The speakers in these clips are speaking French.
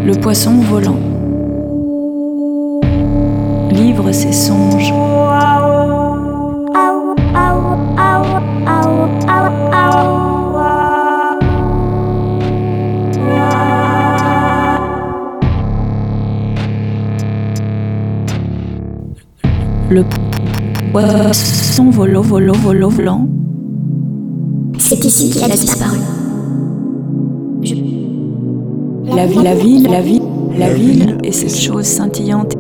Le poisson volant livre ses songes. Le poisson volant. C'est ici qu'il a disparu. La ville est cette chose scintillante.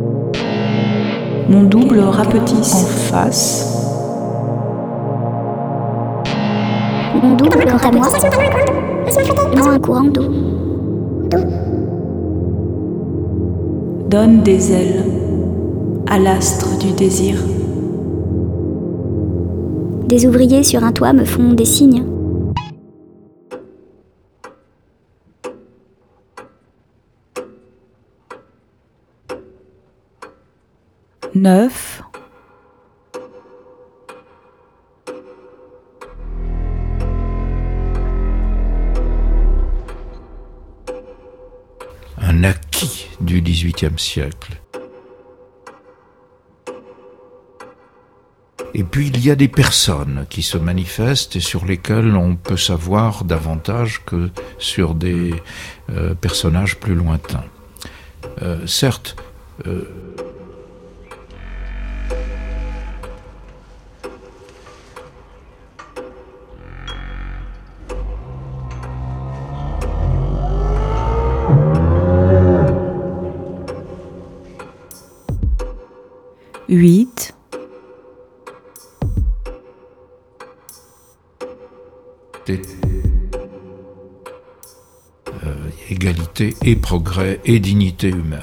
Mon double rapetisse en face. Mon double, quant à moi, un courant d'eau. Donne des ailes à l'astre du désir. Des ouvriers sur un toit me font des signes. Neuf. Un acquis du XVIIIe siècle. Et puis il y a des personnes qui se manifestent et sur lesquelles on peut savoir davantage que sur des personnages plus lointains. Certes, Huit. Égalité et progrès et dignité humaine.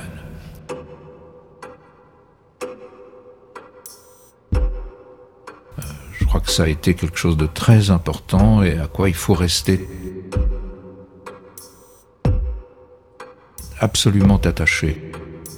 Je crois que ça a été quelque chose de très important et à quoi il faut rester absolument attaché.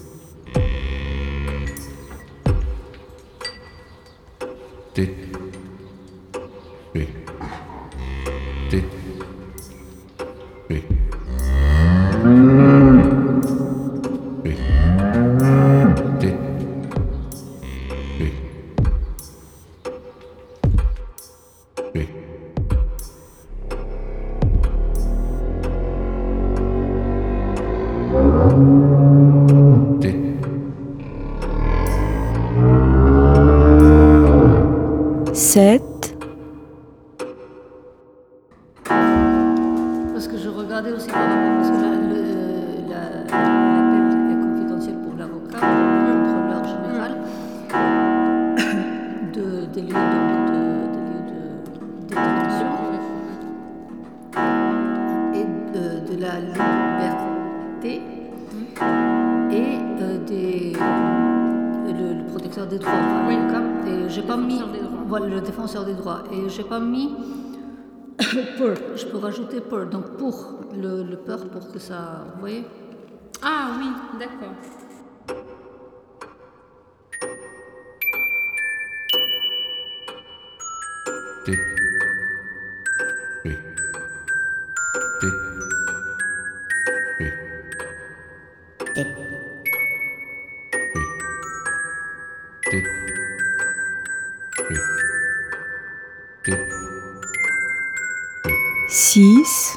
Sept. Parce que je regardais aussi par rapport, parce que l'appel est confidentiel pour l'avocat, pour le contrôleur général, des lieux de détention et de la liberté et le protecteur des droits, l'avocat. Et j'ai pas mis voilà, le défenseur des droits. Et j'ai pas mis pour. Je peux rajouter pour. Donc pour le peur, pour que ça. Vous voyez? Ah oui, d'accord. Six.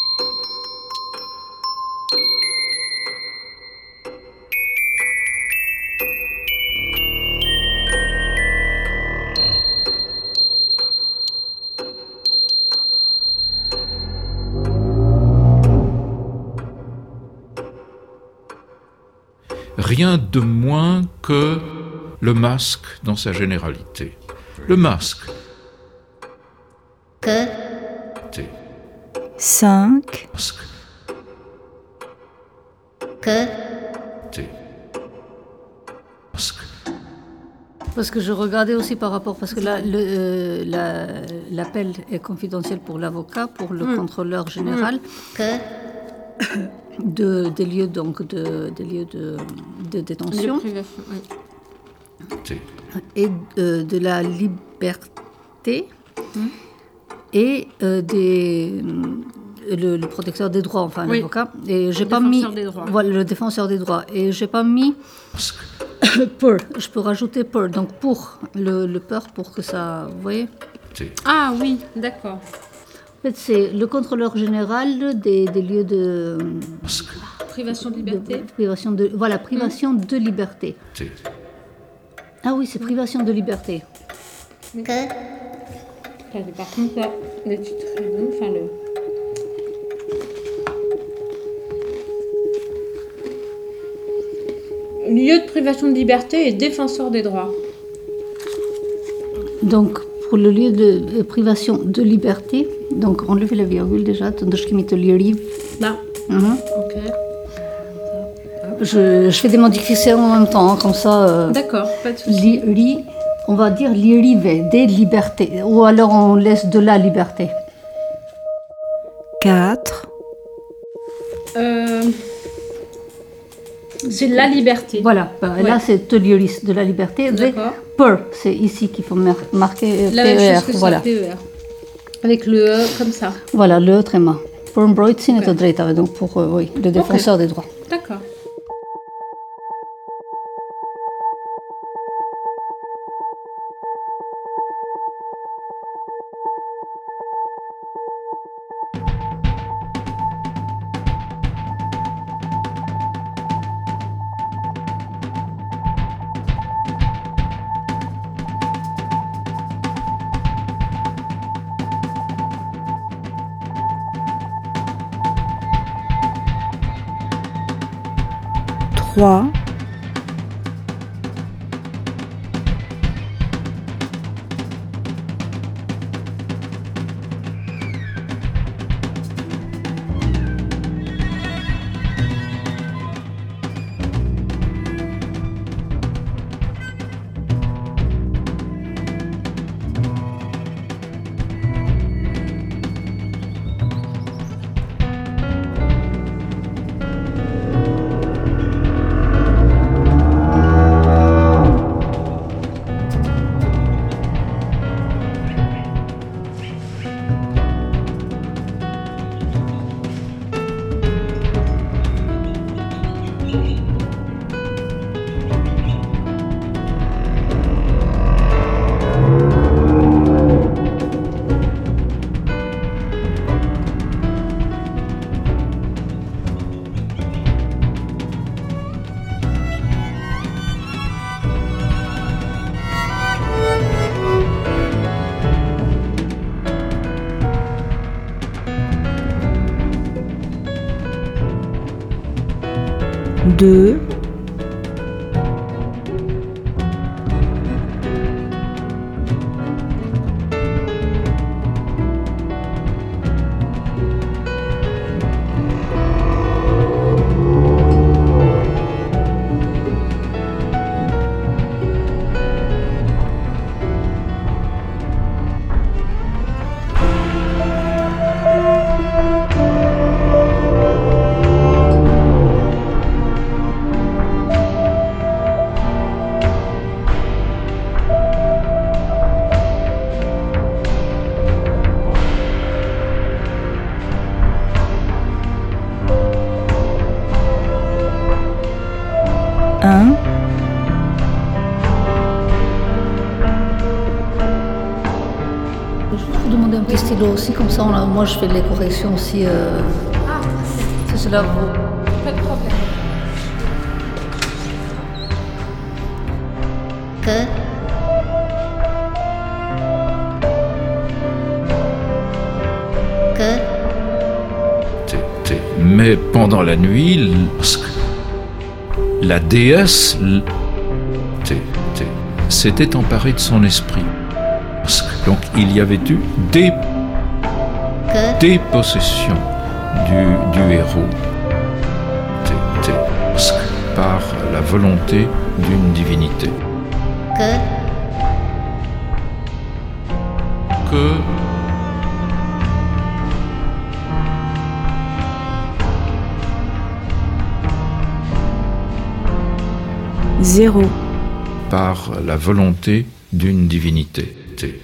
Rien de moins que le masque dans sa généralité. Le masque. Que 5. Masque. Que Masque. Parce que je regardais aussi par rapport, parce que là, l'appel est confidentiel pour l'avocat, pour le contrôleur général, que des lieux donc des lieux de détention et de la liberté et le protecteur des droits, enfin Oui. l'avocat. Et j'ai Le pas mis. défenseur des droits. Voilà, le défenseur des droits. Et j'ai pas mis. Pour. Je peux rajouter pour. Donc pour le peur, pour que ça. Vous voyez? Ah oui, d'accord. En fait, c'est le contrôleur général des lieux de. Privation de liberté. Privation de. Voilà, privation de liberté. Ah oui, c'est privation de liberté. Par contre, là, le titre est bon, enfin le... Lieu de privation de liberté et défenseur des droits. Donc, pour le lieu de privation de liberté, donc enlevez la virgule déjà, donc je mets le livre. Là. Mhm. Ok. Je fais des modifications en même temps, hein, comme ça. D'accord, pas de souci. On va dire l'irive, des libertés, ou alors on laisse de la liberté. 4, C'est la liberté. Voilà, là c'est liris, de la liberté. D'accord. Per, c'est ici qu'il faut marquer La même PER. chose que ça, Voilà. PER. Avec le E comme ça. Voilà, le tréma. Pour Broitsin et Dreta, donc pour oui, le défenseur des droits. D'accord. trois, 2, 1, Je vais vous demander un petit stylo aussi, comme ça moi je fais les corrections aussi. Si cela vous. Pas de problème. Mais pendant la nuit, la déesse s'était emparée de son esprit. Donc il y avait eu des possessions du héros par la volonté d'une divinité. Que 0. par la volonté d'une divinité.